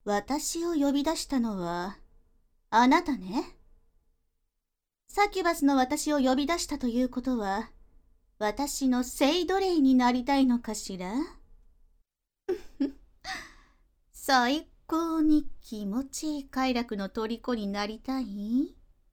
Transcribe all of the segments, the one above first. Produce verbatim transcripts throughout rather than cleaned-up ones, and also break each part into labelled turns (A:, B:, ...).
A: 私を呼び出したのは、あなたね。サキュバスの私を呼び出したということは、私の聖奴隷になりたいのかしら最高に気持ちいい快楽の虜になりたい？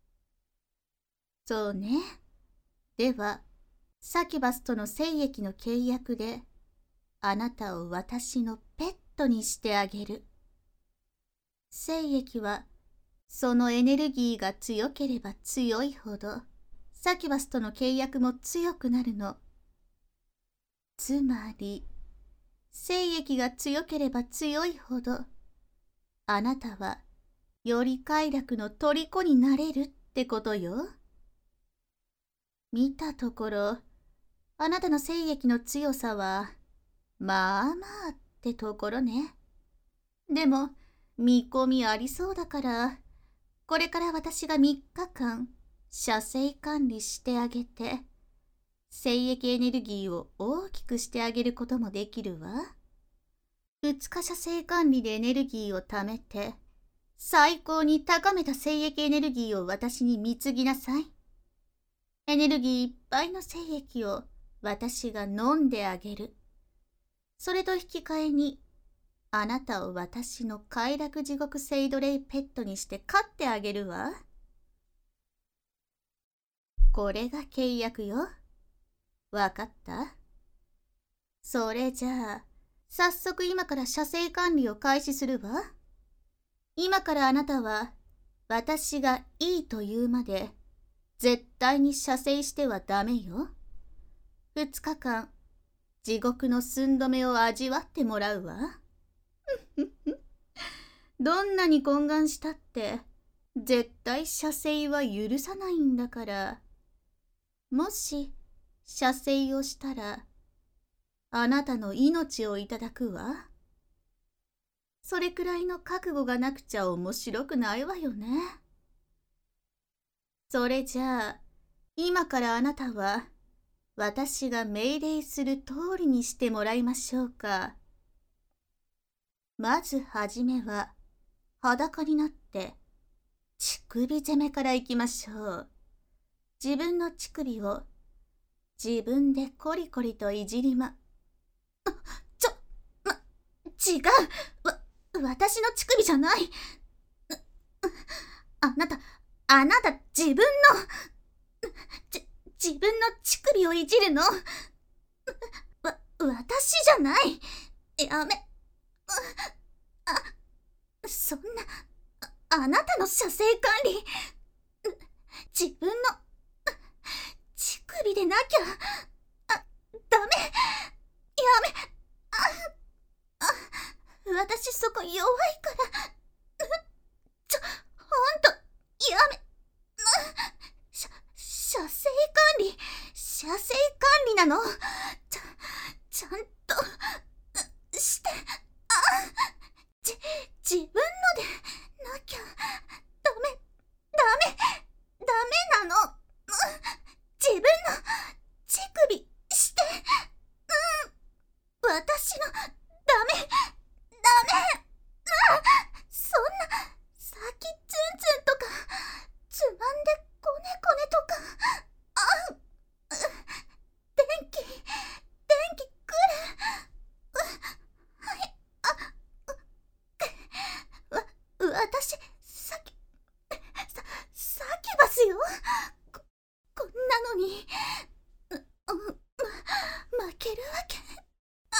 A: そうね。では、サキュバスとの聖液の契約で、あなたを私のペットにしてあげる。聖液は、そのエネルギーが強ければ強いほど、サキュバスとの契約も強くなるの。つまり、聖液が強ければ強いほど、あなたはより快楽の虜になれるってことよ。見たところ、あなたの聖液の強さは、まあまあってところね。でも、見込みありそうだから、これから私がみっかかん、射精管理してあげて、精液エネルギーを大きくしてあげることもできるわ。ふつか射精管理でエネルギーを貯めて、最高に高めた精液エネルギーを私に貢ぎなさい。エネルギーいっぱいの精液を私が飲んであげる。それと引き換えに、あなたを私の快楽地獄聖奴隷ペットにして飼ってあげるわ。これが契約よ。わかった？それじゃあ、早速今から射精管理を開始するわ。今からあなたは、私がいいと言うまで、絶対に射精してはダメよ。二日間、地獄の寸止めを味わってもらうわ。どんなに懇願したって、絶対射精は許さないんだから。もし、射精をしたら、あなたの命をいただくわ。それくらいの覚悟がなくちゃ面白くないわよね。それじゃあ、今からあなたは、私が命令する通りにしてもらいましょうか。まずはじめは、裸になって、乳首攻めからいきましょう。自分の乳首を、自分でコリコリといじりま、ちょ、ま、違う。わ、私の乳首じゃない。あなた、あなた自分の、じ、自分の乳首をいじるの。わ、私じゃない。やめ、あ、そんな、あ、あなたの射精管理、自分の、乳首でなきゃ、あ、ダメ、やめ、あ、あ、私そこ弱いから、ちょ、ほんと、やめ、しゃ、射精管理、射精管理なの。ちゃ、ちゃんと、して、あ、じ、自分のでなきゃ、ダメ、ダメ、ダメなの。自分の乳首して、うん、私の、ダメ、ダメ、あ、そんな、先ツンツンとか、つまんでこねこねとか、あ、電気、電気くる。はい、あ、わ、私、さき、さ、サキュバスよ。こ、こんなのに、う、う、ま、負けるわけ。あ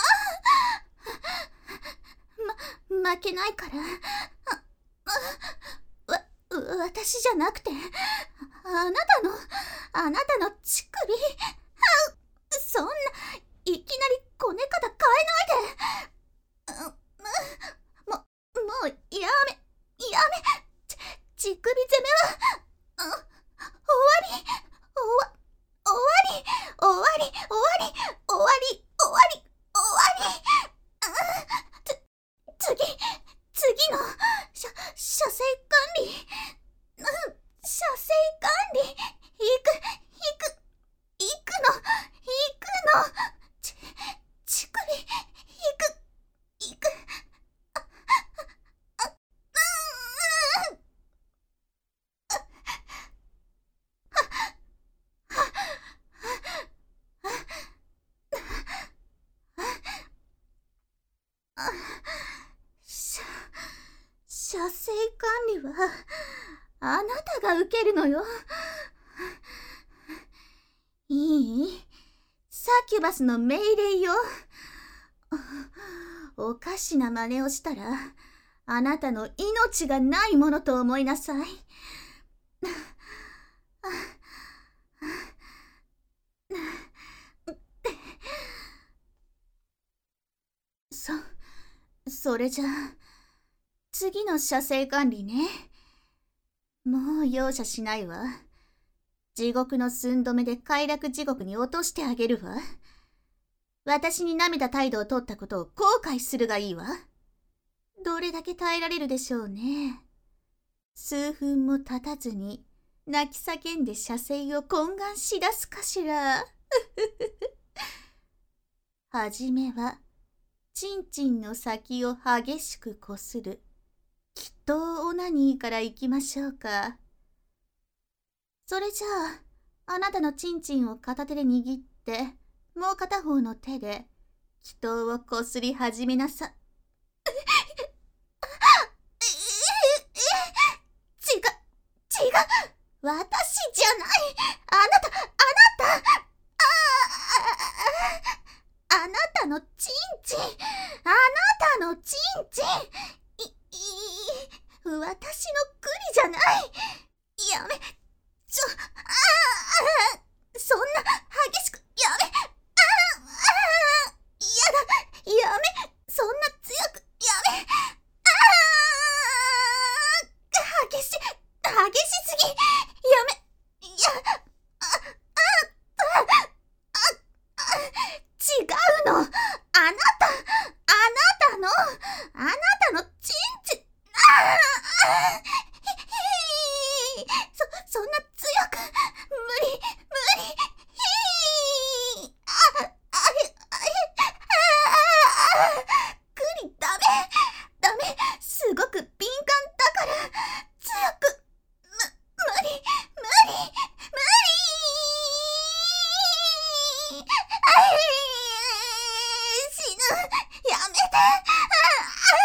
A: あ、ま、負けないから。あ、あ、わ、私じゃなくて、あなたの、あなたの乳首。あ、そんな、いきなりこね方変えないで。も、もう、やめ、やめ、ち、乳首攻めは、あ、終わり、終わ、終わり、終わり、終わり、終わり、終わり、終わり。あ、つ、次、次の、しゃ、射精管理。うん、射精管理。行く、行く、行くの、行くの。ち、乳首、行く、行く。あ、あ、 しゃ、射精管理は、あなたが受けるのよ。いい？サキュバスの命令よ。おかしな真似をしたら、あなたの命がないものと思いなさい。そ、それじゃあ、次の射精管理ね。もう容赦しないわ。地獄の寸止めで快楽地獄に落としてあげるわ。私に舐めた態度を取ったことを後悔するがいいわ。どれだけ耐えられるでしょうね。数分も経たずに泣き叫んで射精を懇願しだすかしら。はじめは、ちんちんの先を激しくこする、祈祷オナニーからいきましょうか。それじゃあ、あなたのちんちんを片手で握って、もう片方の手で、祈祷をこすり始めなさ。違う、違う、私じゃない。あなた、あなた、あ、あなたのちんちん、あなたのちんちん、い、い、私の栗じゃない。やめ、ちょ、ああ、そんな激しく、やめ、ああ、やだ、やめ、そんな強く、やめ、ああ、激し、激しすぎ、やめ、いや、あ、あ、あ、あ、あ、違うの、あなた、あなたの、あなたのちんちん、ああ、そ、そんな強く、無理、無理、ひー、あ、あ、あ、あ、クリ、ダメ、ダメ、すごく敏感だから、強く、む、無理、無理、無理、あい、死ぬ、やめて、あ、あ、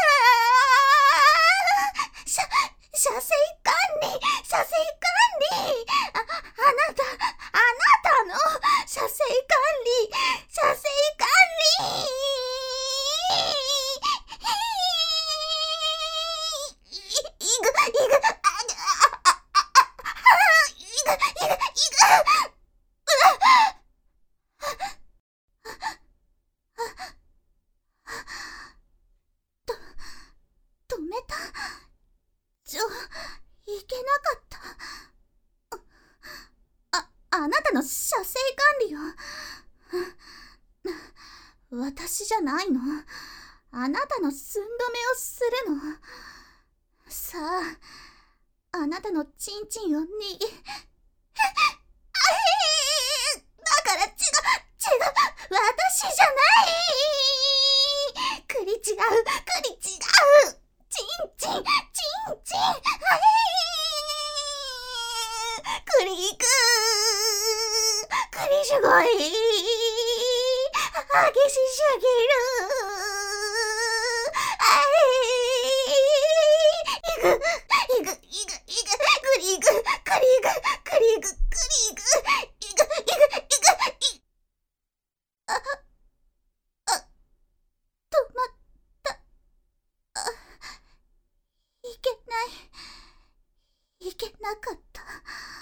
A: しゃ、射精管理、射精管理、あ、あなた、あなたの射精管理、射精管理、い、いぐ、いぐ、あ、あ、あ、あ、いぐ、いぐ、いぐ、と、止めた。ちょ、いけなかった。あ、あなたの射精管理よ。私じゃないの。あなたの寸止めをするの。さあ、あなたのチンチンを握り、だから違う、違う、私じゃない。栗違う、栗違う。チンチン、チンチン、栗いく、栗すごい。激しすぎる。あい、いぐ、いぐ、いぐ、いぐ、クリグ、クリグ、クリグ、クリグ、いぐ、いぐ、いぐ、い、あ、あ、止まった。あ、いけない。いけなかった。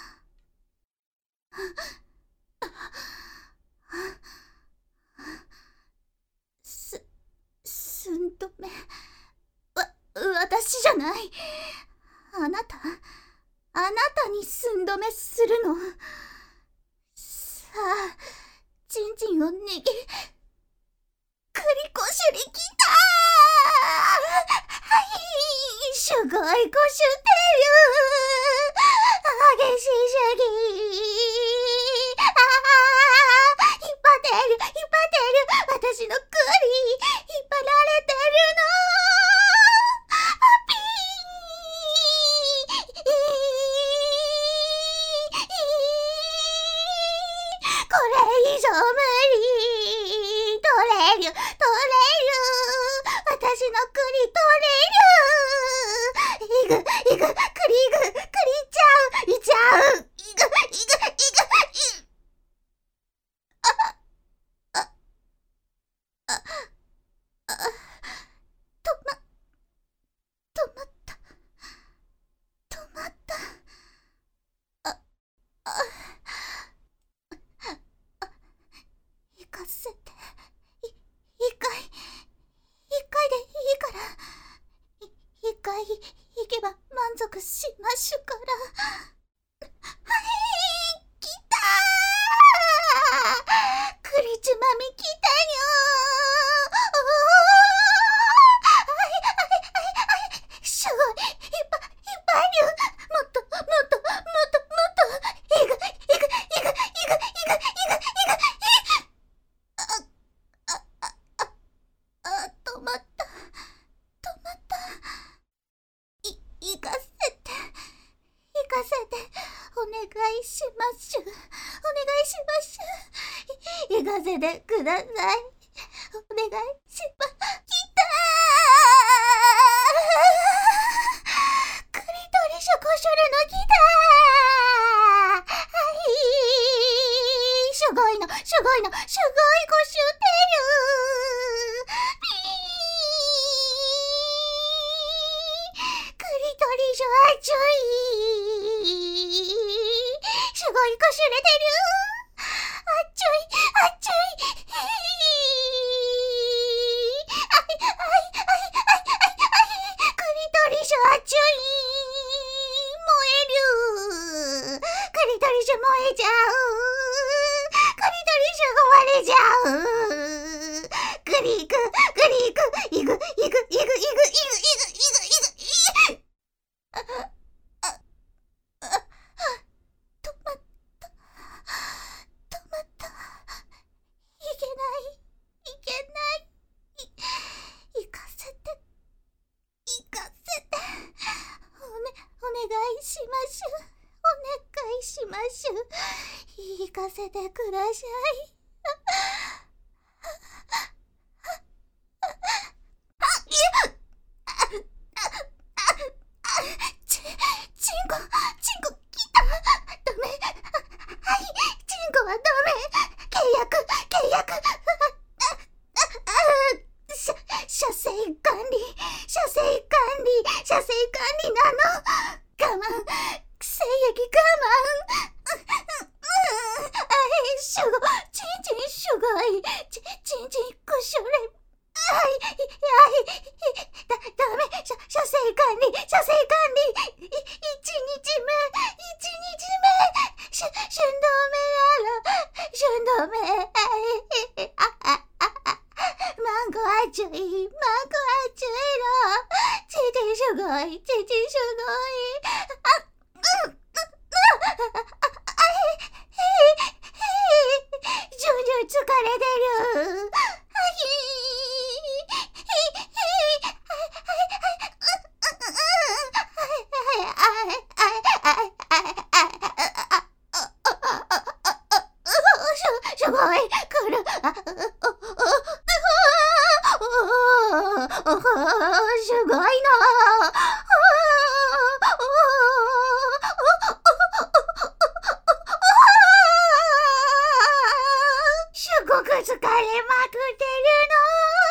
A: す、寸止め。わ、私じゃない。あなた、あなたに寸止めするの。さあ、チンチンを握り、クリコシュリきたー。はい、すごいこしゅってる。激しすぎ。ああ、引っ張ってる、引っ張ってる。私のクリ、引っ張られてるの。ピー。これ以上無理。取れる、取れる。私のク取れる。いぐ、いぐ、くりいぐ、くりちゃう、いちゃう。いぐ、いぐ、いぐ、いぐ、いあ、あ、あ、あ、止ま、止まった。止まった。あ、あ、あ、行かせて。い、一回、一回でいいから。い、一回行けば満足しましゅから。はい、来たー。栗ちまみ来たよー。はいはいはいはい。すごい、いっぱいいっぱいいる。もっともっともっともっと。いぐいぐいぐいぐいぐいぐいぐいぐい。あああああ、止まった。止まった。い、行かせて。行かせて。お願いしましゅ。お願いしましゅ。行かせてください。お願いしま、来たー。クリトリショコショルの来たー。はい。すごいの、すごいの、すごいごシュテル。ピー。クリトリショあちょい。すごいこしゅれてる。あっちょい、あっちょい。はいはいはいはいはいはい。クリトリショあっちょい。燃える。クリトリショ燃えちゃう。クリトリショが割れちゃう。クリク、クリク、イグ、イグ、イグ、イグ、イグ、イグ、イグ、イグ、イグ。あ、あ、あ、止まった。止まった。いけない。いけない。い、行かせて。行かせて。おね、お願いしましゅ。お願いしましゅ。行かせてください。あ、いや、あ、あ、あ、あ、ち、チンコ、チンコ、来た。ダメ。はい、チンコはダメ。契約、契約。あ、あ、あ、あ、しゃ、車線管理、車線管理、車線管理なの。我慢、精液我慢。うん、うん、あれ、すごい、ちんちんすごい。ち、ちんちんくしょれ。はい、はい、だ、ダメ、車、車線管理、車線管理。い、一日目、一日目。しゅ、春度目やろ。春度目。あ、あ、あ、あ、マンゴーあちょい、マンゴーあちょいろ。ちんちんすごい、ちんちんすごい。あ、うん、うん、うん、あ、あ、へ、へ、へ、徐々疲れてる。はいすごい来る。あ、すごいな。すごく疲れまくってるの。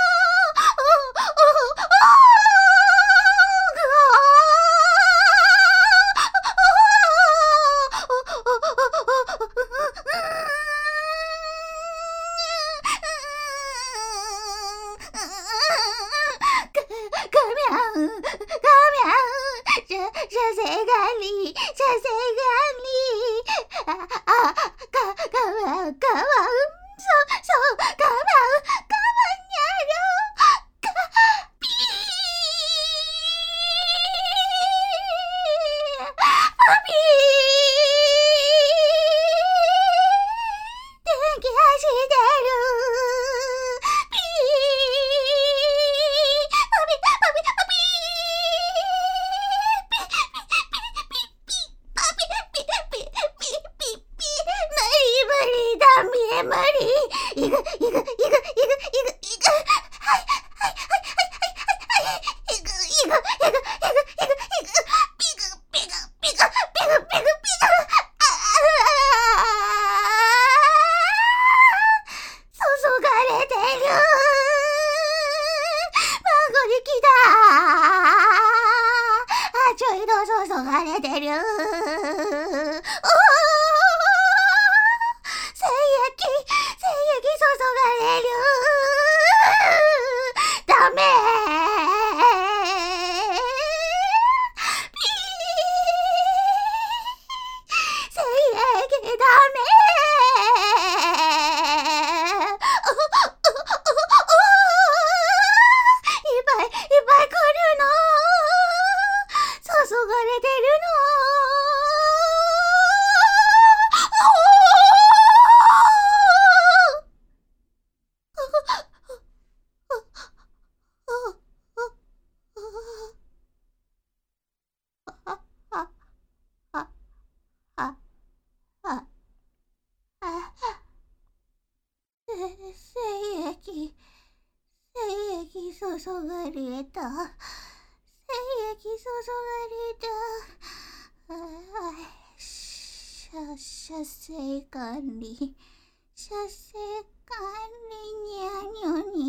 A: 無理。いぐいぐいぐいぐいぐ。はいはいはいはいはいはいはい。 ピグピグピグピグピグピグピグピグピグ注がれてる。マゴリキだ。あ、ちょいと注がれてる。おー、精液、精液注がれる。ダメー。ピー。精液ダメー。いっぱいいっぱい来るの。注がれてるの。精液、精液注がれた。精液注がれた。ああ、射、射精管理、射精管理にゃにょに。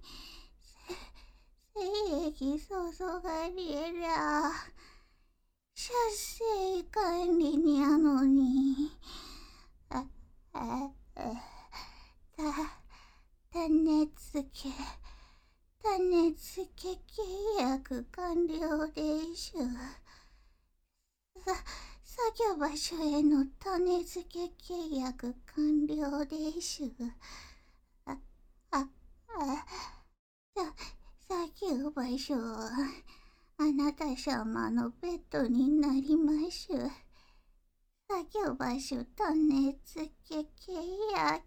A: 精液注がれら。射精管理にゃのに。あ、あ、あ、た、種付け。種付け契約完了でしゅ。さ、作業場所への種付け契約完了でしゅ。あ、あ、あ、さ、作業場所は、あなた様のベッドになりましゅ。作業場所種付け契約。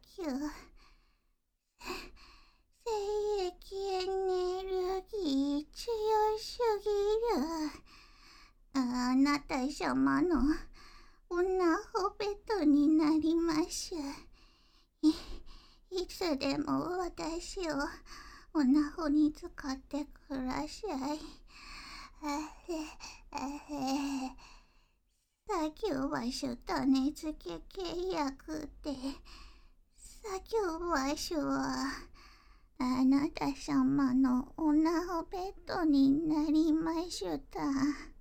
A: 精液エネルギー強すぎる。あなた様のおなほベッドになりましゅ。い、いつでも私をおなほに使ってください。あれ、あれ。作業場所種付け契約で、作業場所は、あなた様のおなほベッドになりました。